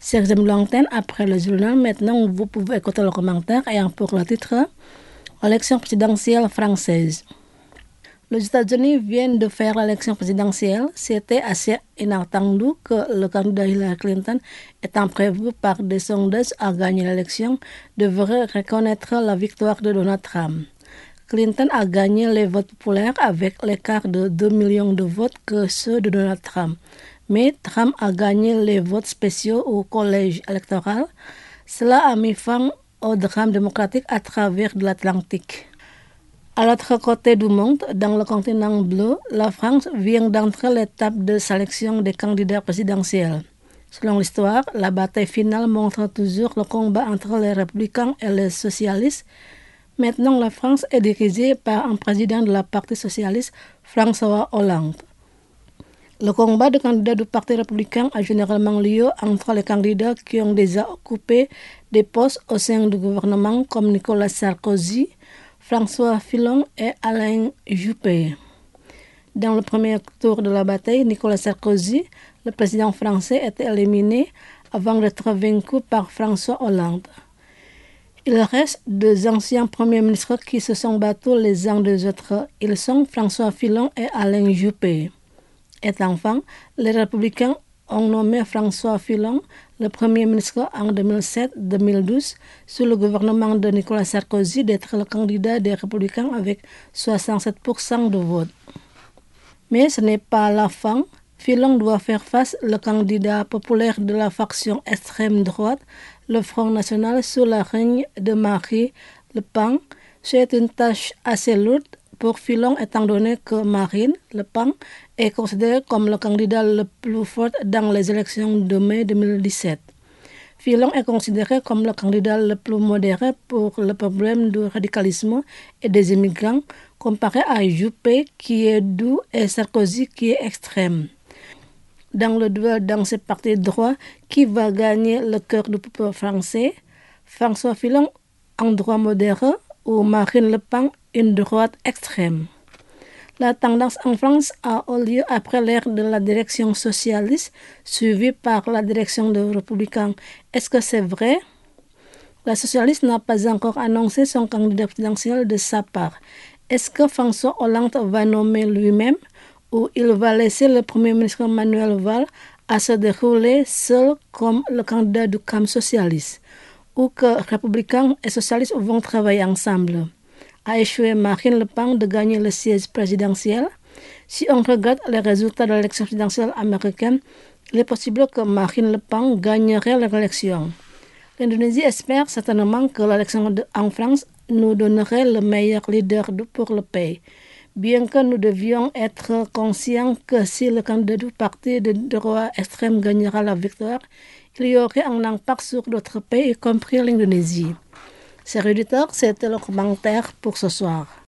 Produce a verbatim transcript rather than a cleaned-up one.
Chers amis de l'antenne, après le journal, maintenant vous pouvez écouter le commentaire ayant pour le titre Élection présidentielle française. Les États-Unis viennent de faire l'élection présidentielle. C'était assez inattendu que le candidat Hillary Clinton, étant prévu par des sondages à gagner l'élection, devrait reconnaître la victoire de Donald Trump. Clinton a gagné les votes populaires avec l'écart de deux millions de votes que ceux de Donald Trump. Mais Trump a gagné les votes spéciaux au collège électoral. Cela a mis fin au drame démocratique à travers de l'Atlantique. À l'autre côté du monde, dans le continent bleu, la France vient d'entrer l'étape de sélection des candidats présidentiels. Selon l'histoire, la bataille finale montre toujours le combat entre les républicains et les socialistes. Maintenant, la France est dirigée par un président de la Parti socialiste, François Hollande. Le combat de candidats du Parti républicain a généralement lieu entre les candidats qui ont déjà occupé des postes au sein du gouvernement comme Nicolas Sarkozy, François Fillon et Alain Juppé. Dans le premier tour de la bataille, Nicolas Sarkozy, le président français, était éliminé avant d'être vaincu par François Hollande. Il reste deux anciens premiers ministres qui se sont battus les uns des autres. Ils sont François Fillon et Alain Juppé. Et enfin, les républicains ont nommé François Fillon le premier ministre en deux mille sept deux mille douze sous le gouvernement de Nicolas Sarkozy d'être le candidat des républicains avec soixante-sept pour cent de votes. Mais ce n'est pas la fin. Fillon doit faire face au candidat populaire de la faction extrême droite, le Front National sous le règne de Marine Le Pen. C'est une tâche assez lourde pour Fillon étant donné que Marine Le Pen est considéré comme le candidat le plus fort dans les élections de mai deux mille dix-sept. Fillon est considéré comme le candidat le plus modéré pour le problème du radicalisme et des immigrants, comparé à Juppé qui est doux et Sarkozy qui est extrême. Dans le duel dans ce parti droit, qui va gagner le cœur du peuple français? François Fillon, un droit modéré, ou Marine Le Pen, une droite extrême? La tendance en France a eu lieu après l'ère de la direction socialiste, suivie par la direction des républicains. Est-ce que c'est vrai? La socialiste n'a pas encore annoncé son candidat présidentiel de sa part. Est-ce que François Hollande va nommer lui-même ou il va laisser le Premier ministre Manuel Valls à se dérouler seul comme le candidat du camp socialiste, ou que républicains et socialistes vont travailler ensemble? A échoué Marine Le Pen de gagner le siège présidentiel? Si on regarde les résultats de l'élection présidentielle américaine, il est possible que Marine Le Pen gagnerait l'élection. L'Indonésie espère certainement que l'élection en France nous donnerait le meilleur leader pour le pays. Bien que nous devions être conscients que si le candidat du parti de droit extrême gagnera la victoire, il y aurait un impact sur d'autres pays, y compris l'Indonésie. Chers auditeurs, c'était le commentaire pour ce soir.